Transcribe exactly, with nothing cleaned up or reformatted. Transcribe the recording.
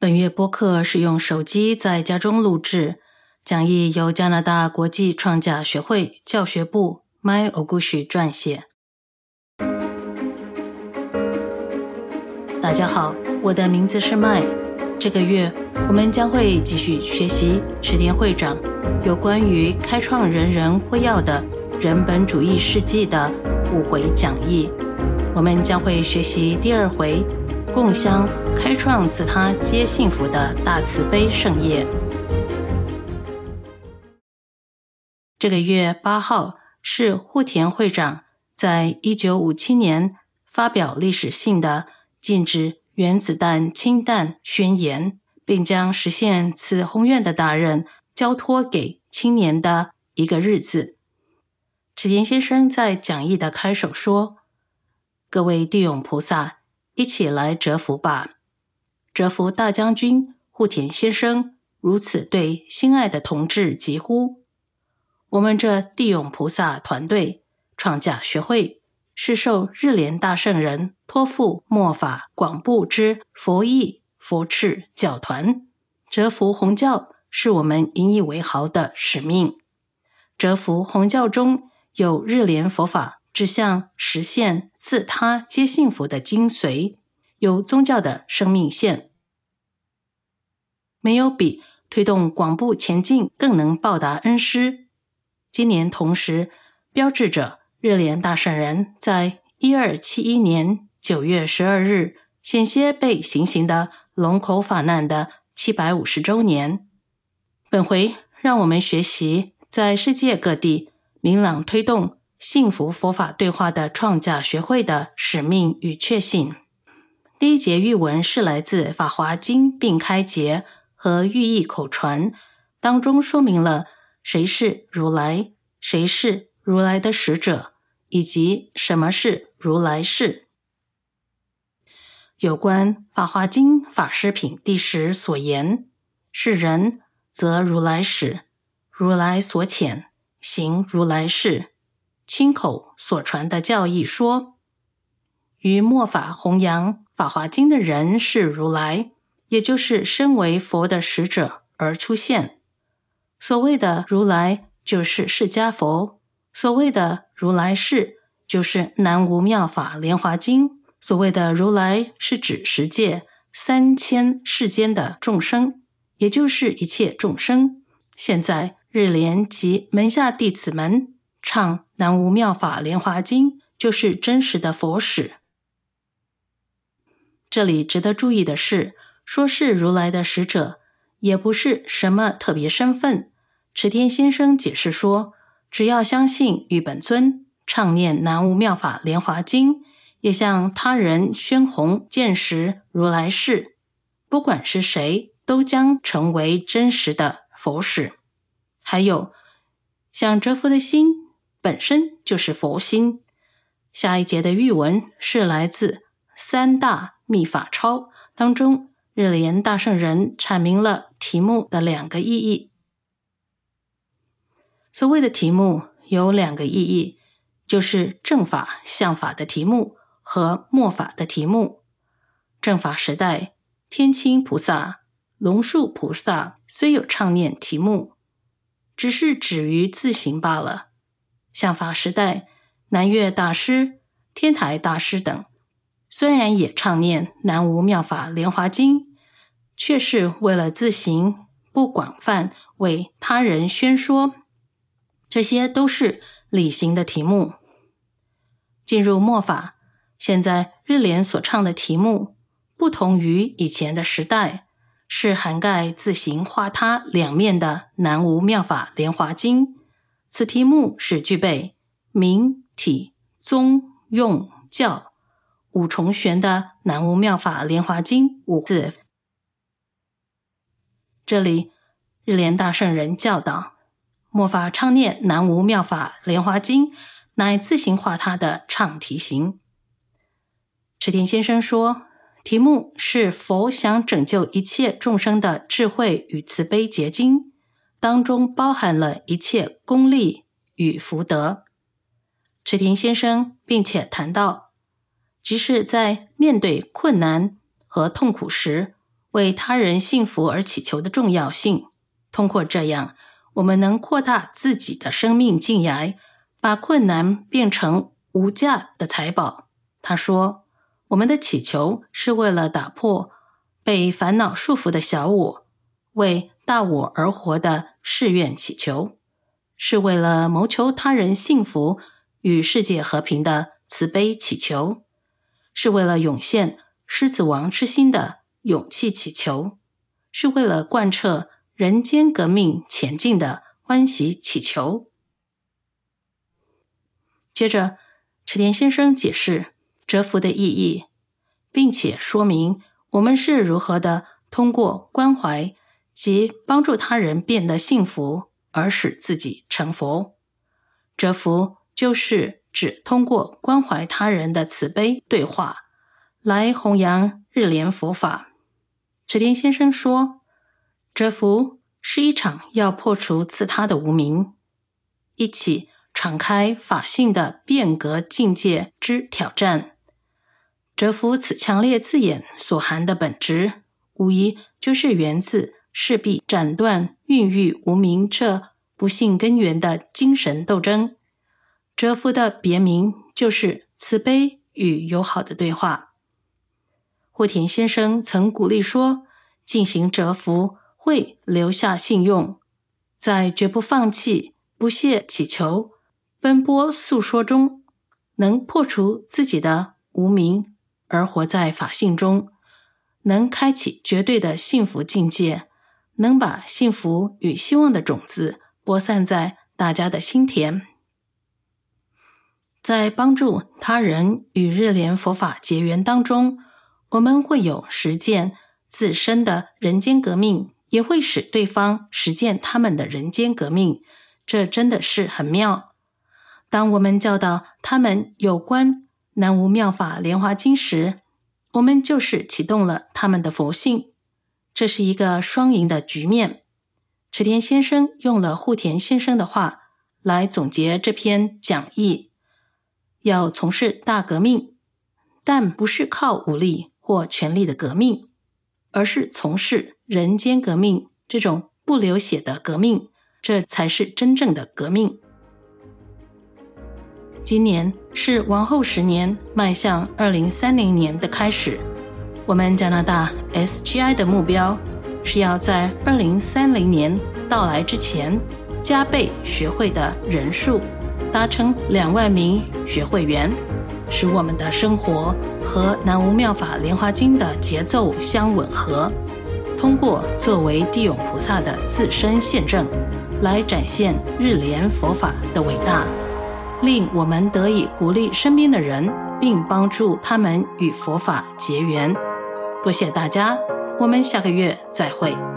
本月播客是用手机在家中录制，讲义由加拿大国际创价学会教学部 Mai Oguchi 撰写。大家好，我的名字是 Mai。这个月我们将会继续学习池田会长有关于开创人人会要的人本主义事迹的五回讲义。我们将会学习第二回共襄开创自他皆幸福的大慈悲圣业。这个月八号是户田会长在一九五七年发表历史性的禁止原子弹氢弹宣言，并将实现此宏愿的大任交托给青年的一个日子。池田先生在讲义的开首说：各位地涌菩萨，一起来折服吧。折服大将军户田先生如此对心爱的同志疾呼。我们这地涌菩萨团队创价学会是受日莲大圣人托付末法广布之佛义佛赤教团，折服弘教是我们引以为豪的使命。折服弘教中有日莲佛法指向实现自他皆幸福的精髓，有宗教的生命线。没有比推动广布前进更能报答恩师。今年同时标志着日莲大圣人在一二七一年九月十二日险些被行刑的龙口法难的七百五十周年。本回让我们学习在世界各地明朗推动幸福佛法对话的创价学会的使命与确信。第一节译文是来自《法华经》并开节和寓意口传，当中说明了谁是如来，谁是如来的使者，以及什么是如来事。有关《法华经》法师品第十所言，是人则如来使，如来所遣，行如来事，亲口所传的教义说，于末法弘扬《法华经》的人是如来，也就是身为佛的使者而出现。所谓的如来就是释迦佛，所谓的如来事就是南无妙法莲华经，所谓的如来是指十界三千世间的众生，也就是一切众生。现在日莲及门下弟子们唱南无妙法莲华经，就是真实的佛使。这里值得注意的是，说是如来的使者也不是什么特别身份。池田先生解释说，只要相信与本尊，唱念南无妙法莲华经，也向他人宣弘见识如来事，不管是谁都将成为真实的佛使。还有想折服的心本身就是佛心。下一节的译文是来自三大密法抄当中，日莲大圣人阐明了题目的两个意义。所谓的题目有两个意义，就是正法相法的题目和末法的题目。正法时代，天亲菩萨、龙树菩萨虽有唱念题目，只是止于自行罢了。相法时代，南岳大师、天台大师等虽然也唱念南无妙法莲华经，却是为了自行，不广泛为他人宣说。这些都是理行的题目。进入末法，现在日莲所唱的题目不同于以前的时代，是涵盖自行化他两面的南无妙法莲华经。此题目是具备明体宗用教五重玄的南无妙法莲华经五字。这里日莲大圣人教导，末法唱念南无妙法莲华经，乃自行化他的唱题行。池田先生说，题目是佛想拯救一切众生的智慧与慈悲结晶，当中包含了一切功利与福德。池田先生并且谈到，即使在面对困难和痛苦时， 为他人幸福而祈求的重要性。通过这样，我们能扩大自己的生命境涯，把困难变成无价的财宝。他说，我们的祈求是为了打破被烦恼束缚的小我，为大我而活的誓愿祈求，是为了谋求他人幸福与世界和平的慈悲祈求，是为了涌现狮子王之心的勇气祈求，是为了贯彻人间革命前进的欢喜祈求。接着，池田先生解释折服的意义，并且说明我们是如何的通过关怀及帮助他人变得幸福而使自己成佛。折服就是指通过关怀他人的慈悲对话来弘扬日莲佛法。池田先生说，折服是一场要破除自他的无明，一起敞开法性的变革境界之挑战。折服此强烈字眼所含的本质，无疑就是源自势必斩断孕育无明这不幸根源的精神斗争。折服的别名就是慈悲与友好的对话。户田先生曾鼓励说，进行折服会留下信用，在绝不放弃、不懈祈求、奔波诉说中，能破除自己的无明，而活在法性中，能开启绝对的幸福境界，能把幸福与希望的种子播散在大家的心田。在帮助他人与日莲佛法结缘当中，我们会有实践自身的人间革命，也会使对方实践他们的人间革命，这真的是很妙。当我们教导他们有关南无妙法莲华经时，我们就是启动了他们的佛性，这是一个双赢的局面。池田先生用了户田先生的话来总结这篇讲义，要从事大革命，但不是靠武力或权力的革命，而是从事人间革命，这种不流血的革命，这才是真正的革命。今年是往后十年迈向二零三零年的开始，我们加拿大 S G I 的目标是要在二零三零年到来之前，加倍学会的人数，达成两万名学会员，使我们的生活和南无妙法莲华经的节奏相吻合，通过作为地涌菩萨的自身现证，来展现日莲佛法的伟大，令我们得以鼓励身边的人，并帮助他们与佛法结缘。多谢大家，我们下个月再会。